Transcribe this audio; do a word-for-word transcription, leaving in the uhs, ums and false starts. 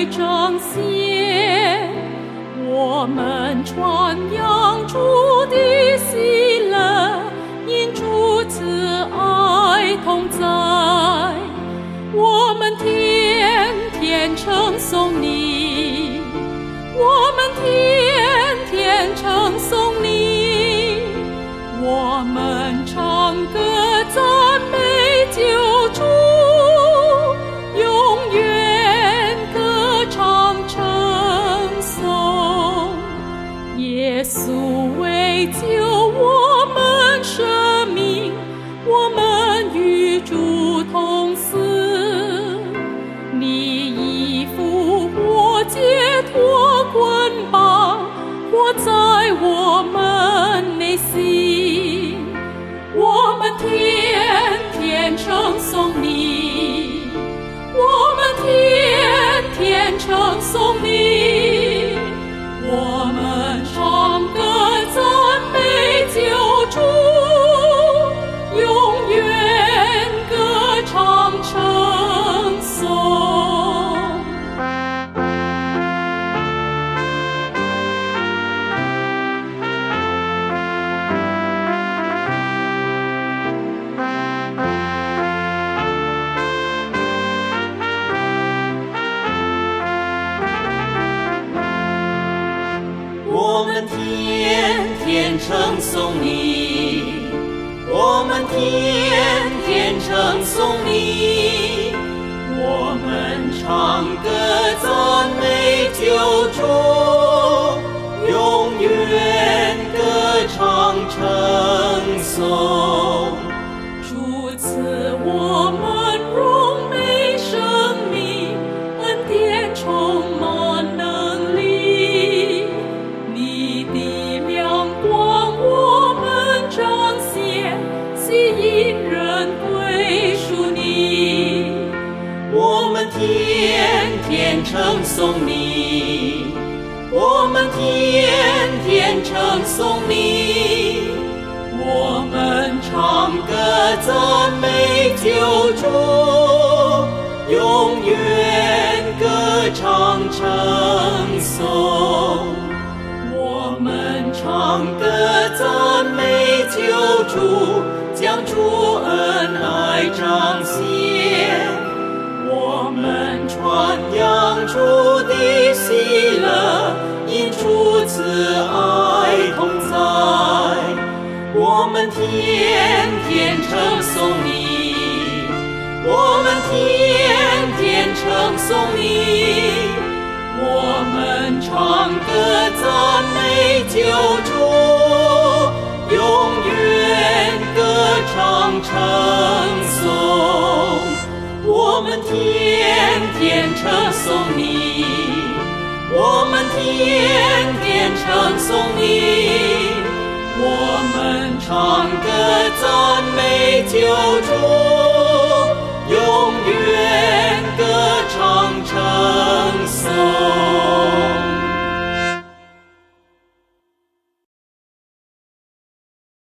爱彰显，我们传扬主的喜乐，因主慈爱同在，我们天天称颂你，我们天天称颂你，我们唱歌赞美救主，永远歌唱称颂。耶稣为救我们生命，我们与主同死，你已复活解脱捆绑，活在我们内心，我们天天称颂你，我们天天称颂你，我们唱歌赞美救主，永远歌唱称颂。 我们天天称颂你，我们天天称颂你，我们唱歌赞美救主，永远歌唱称颂。 主赐我们荣美生命，恩典充满能力，你的亮光我们彰显，吸引人归属你， 我们天天称颂你，我们天天称颂你，我们唱歌赞美救主，永远歌唱称颂。我们唱歌赞美救主，将主恩爱彰显，我们传扬主的喜乐，因主慈爱同在，我们天天称颂你，我们天天称颂你，我们唱歌赞美救主，永远歌唱称颂。我们天天称颂你，我们天天称颂你，我们唱歌赞美救主。